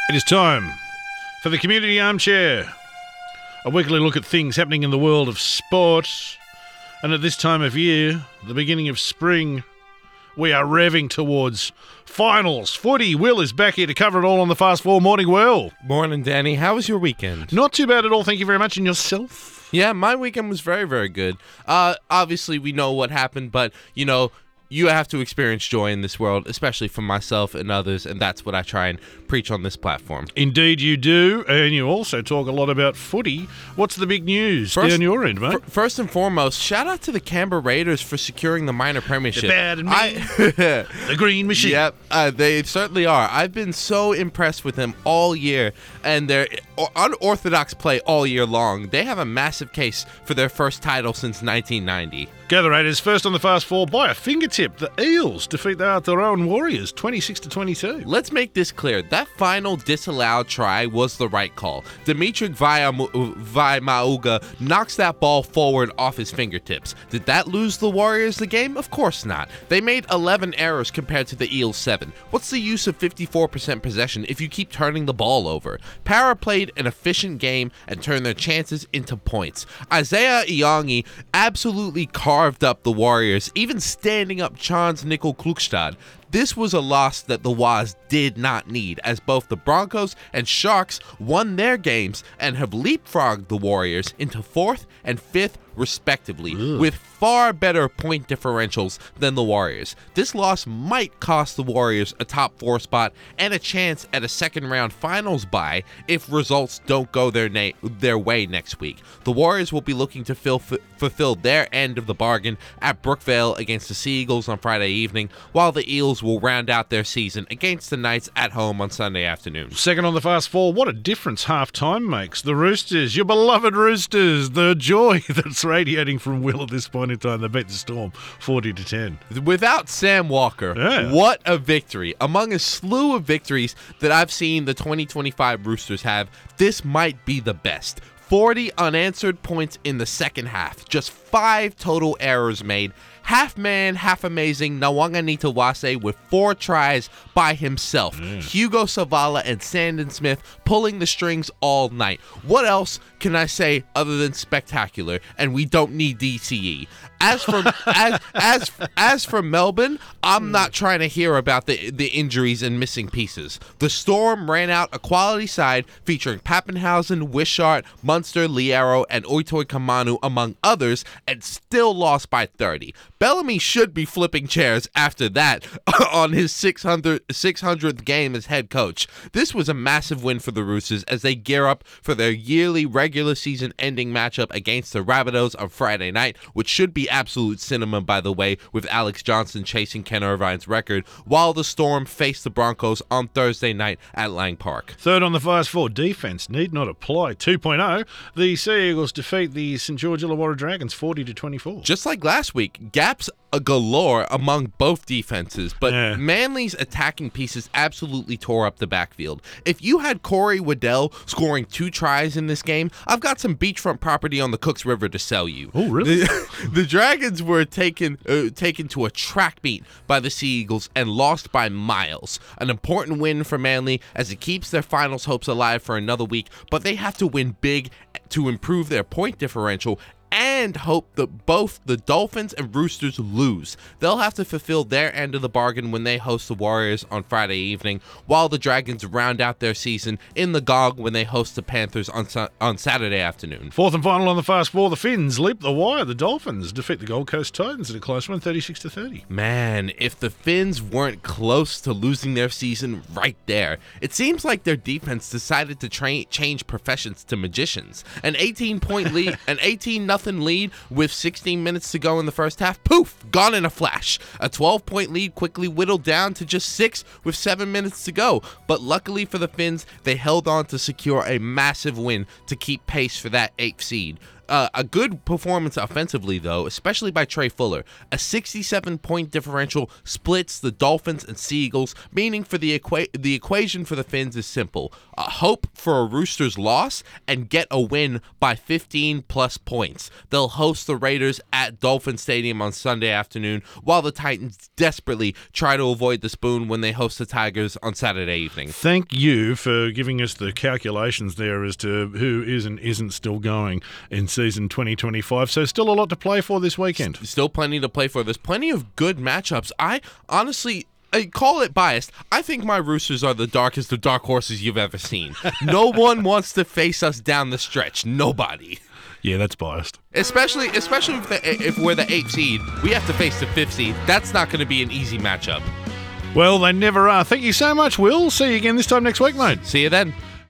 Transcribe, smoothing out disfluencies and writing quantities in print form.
It is time for the Community Armchair, a weekly look at things happening in the world of sport. And at this time of year, the beginning of spring, we are revving towards finals. Footy. Will is back here to cover it all on the Fast Four Morning. Will. Morning, Danny. How was your weekend? Not too bad at all, thank you very much. And yourself? Yeah, my weekend was very, very good. Obviously, we know what happened, but, you have to experience joy in this world, especially for myself and others, and that's what I try and preach on this platform. Indeed you do, and you also talk a lot about footy. What's the big news down your end, mate? First and foremost, shout out to the Canberra Raiders for securing the minor premiership. The bad and the green machine. Yep, they certainly are. I've been so impressed with them all year, and their unorthodox play all year long. They have a massive case for their first title since 1990. Go the Raiders first on the Fast Four by a fingertip. The Eels defeat the Aotearoa Warriors 26-22. Let's make this clear. That final disallowed try was the right call. Dimitri Vaimauga knocks that ball forward off his fingertips. Did that lose the Warriors the game? Of course not. They made 11 errors compared to the Eels' 7. What's the use of 54% possession if you keep turning the ball over? Para played an efficient game and turned their chances into points. Isaiah Iongi absolutely carved up the Warriors, even standing up Chance Nickel Klukstad. This was a loss that the Waz did not need, as both the Broncos and Sharks won their games and have leapfrogged the Warriors into 4th and 5th respectively, with far better point differentials than the Warriors. This loss might cost the Warriors a top 4 spot and a chance at a second round finals bye if results don't go their way next week. The Warriors will be looking to fulfill their end of the bargain at Brookvale against the Sea Eagles on Friday evening, while the Eels will round out their season against the Knights at home on Sunday afternoon. Second on the Fast Four, what a difference half-time makes. The Roosters, your beloved Roosters, the joy that's radiating from Will at this point in time. They beat the Storm 40-10. Without Sam Walker, What a victory. Among a slew of victories that I've seen the 2025 Roosters have, this might be the best. 40 unanswered points in the second half. Just 5 total errors made. Half man, half amazing Nawanga Nitawase with 4 tries by himself. Hugo Savala and Sandon Smith pulling the strings all night. What else can I say other than spectacular? And we don't need DCE. As for Melbourne, I'm not trying to hear about the injuries and missing pieces. The Storm ran out a quality side featuring Pappenhausen, Wishart, Munster, Liero, and Oitoi Kamanu among others, and still lost by 30. Bellamy should be flipping chairs after that on his 600th game as head coach. This was a massive win for the Roosters as they gear up for their yearly regular season ending matchup against the Rabbitohs on Friday night, which should be absolute cinema, by the way, with Alex Johnson chasing Ken Irvine's record, while the Storm face the Broncos on Thursday night at Lang Park. Third on the Fast Four, defense need not apply 2.0. The Sea Eagles defeat the St George Illawarra Dragons 40-24. Just like last week, gaps galore among both defenses, but Manly's attacking pieces absolutely tore up the backfield. If you had Corey Waddell scoring 2 tries in this game, I've got some beachfront property on the Cooks River to sell you. Oh, really? The Dragons were taken to a track meet by the Sea Eagles and lost by miles. An important win for Manly as it keeps their finals hopes alive for another week, but they have to win big to improve their point differential and hope that both the Dolphins and Roosters lose. They'll have to fulfill their end of the bargain when they host the Warriors on Friday evening, while the Dragons round out their season in the GOG when they host the Panthers on Saturday afternoon. Fourth and final on the Fast Four, the Finns leap the wire. The Dolphins defeat the Gold Coast Titans in a close one, 36-30. Man, if the Finns weren't close to losing their season right there. It seems like their defense decided to change professions to magicians. An 18-point lead, an 18-0 lead with 16 minutes to go in the first half, poof, gone in a flash. A 12-point lead quickly whittled down to just 6 with 7 minutes to go. But luckily for the Finns, they held on to secure a massive win to keep pace for that 8th seed. A good performance offensively, though, especially by Trey Fuller. A 67-point differential splits the Dolphins and Seagulls, meaning for the equation for the Fins is simple. Hope for a Roosters loss and get a win by 15-plus points. They'll host the Raiders at Dolphin Stadium on Sunday afternoon, while the Titans desperately try to avoid the spoon when they host the Tigers on Saturday evening. Thank you for giving us the calculations there as to who is and isn't still going in season 2025. So still a lot to play for this weekend. Still plenty to play for. There's plenty of good matchups. I honestly... I call it biased. I think my Roosters are the darkest of dark horses you've ever seen. No one wants to face us down the stretch. Nobody. Yeah, that's biased. Especially if we're the 8th seed, we have to face the 5th seed. That's not going to be an easy matchup. Well, they never are. Thank you so much, Will. See you again this time next week, mate. See you then.